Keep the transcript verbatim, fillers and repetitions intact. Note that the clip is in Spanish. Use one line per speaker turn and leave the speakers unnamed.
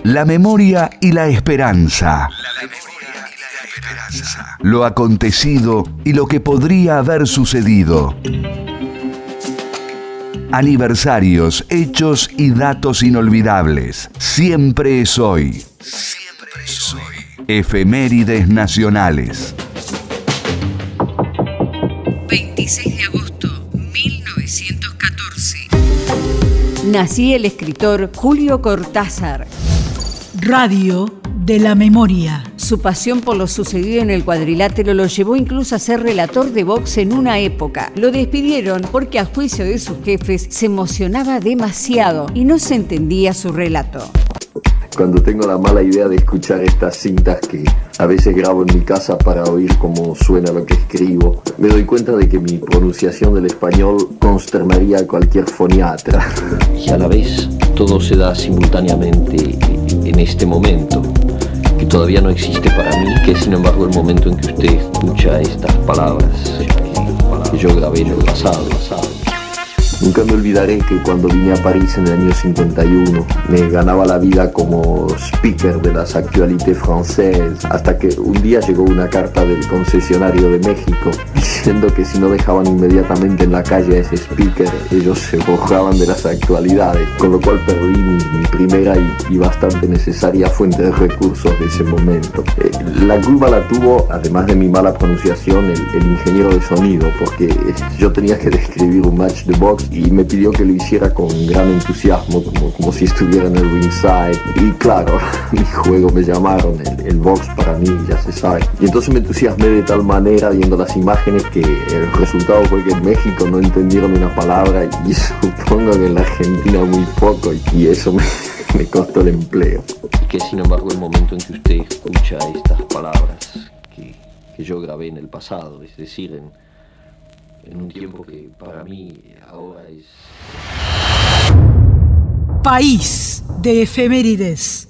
La memoria y la esperanza. La memoria y la esperanza. Lo acontecido y lo que podría haber sucedido. Aniversarios, hechos y datos inolvidables. Siempre es hoy. Siempre es hoy. Efemérides nacionales.
veintiséis de agosto de mil novecientos catorce.
Nacía el escritor Julio Cortázar.
Radio de la memoria.
Su pasión por lo sucedido en el cuadrilátero lo llevó incluso a ser relator de box en una época. Lo despidieron porque, a juicio de sus jefes, se emocionaba demasiado y no se entendía su relato.
Cuando tengo la mala idea de escuchar estas cintas que a veces grabo en mi casa para oír cómo suena lo que escribo, me doy cuenta de que mi pronunciación del español consternaría a cualquier foniatra.
Y a la vez todo se da simultáneamente en este momento, que todavía no existe para mí, que es sin embargo el momento en que usted escucha estas palabras que yo grabé en el pasado.
Nunca me olvidaré que cuando vine a París en el año cincuenta y uno me ganaba la vida como speaker de las actualités françaises, hasta que un día llegó una carta del concesionario de México diciendo que si no dejaban inmediatamente en la calle a ese speaker, ellos se borraban de las actualidades, con lo cual perdí mi, mi primera y, y bastante necesaria fuente de recursos de ese momento. Eh, la culpa la tuvo, además de mi mala pronunciación, el, el ingeniero de sonido, porque yo tenía que describir un match de box y me pidió que lo hiciera con gran entusiasmo, como, como si estuviera en el ringside. Y claro, mi juego me llamaron, el, el box para mí, ya se sabe. Y entonces me entusiasmé de tal manera viendo las imágenes que el resultado fue que en México no entendieron una palabra y supongo que en la Argentina muy poco, y eso me, me costó el empleo.
Y que sin embargo el momento en que usted escucha estas palabras que, que yo grabé en el pasado, es decir, en en un tiempo que para mí ahora es...
País de efemérides.